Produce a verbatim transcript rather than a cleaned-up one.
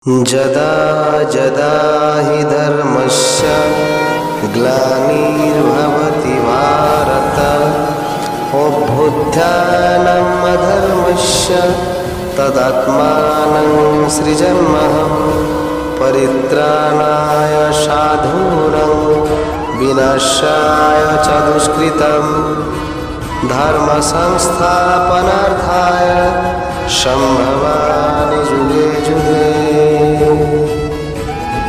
जदा जदा हि धर्मस्य ग्लानिर्भवति भारत अभ्युत्थानम् अधर्मस्य तदात्मानं सृजाम्यहं परित्राणाय साधूनां विनाशाय च दुष्कृतं धर्म संस्थापनार्थाय सम्भवामि युगे युगे।